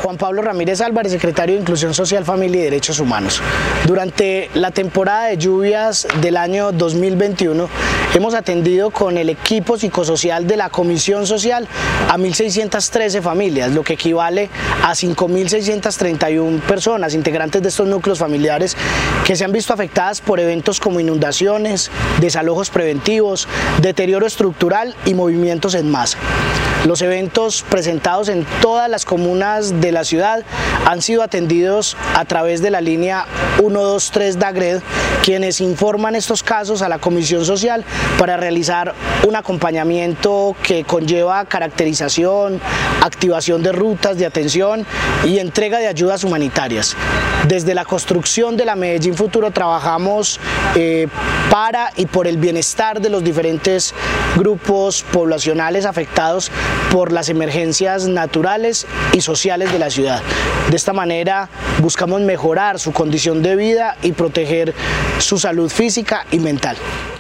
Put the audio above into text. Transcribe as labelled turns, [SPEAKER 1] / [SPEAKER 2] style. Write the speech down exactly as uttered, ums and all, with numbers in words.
[SPEAKER 1] Juan Pablo Ramírez Álvarez, secretario de Inclusión Social, Familia y Derechos Humanos. Durante la temporada de lluvias del año dos mil veintiuno hemos atendido con el equipo psicosocial de la Comisión Social a mil seiscientas trece familias, lo que equivale a cinco mil seiscientas treinta y una personas, integrantes de estos núcleos familiares, que se han visto afectadas por eventos como inundaciones, desalojos preventivos, deterioro estructural y movimientos en masa. Los eventos presentados en todas las comunas de la ciudad han sido atendidos a través de la línea uno dos tres de AGRED, quienes informan estos casos a la Comisión Social para realizar un acompañamiento que conlleva caracterización, activación de rutas de atención y entrega de ayudas humanitarias. Desde la construcción de la Medellín Futuro trabajamos eh, para y por el bienestar de los diferentes grupos poblacionales afectados por las emergencias naturales y sociales de la ciudad. De esta manera buscamos mejorar su condición de vida y proteger su salud física y mental.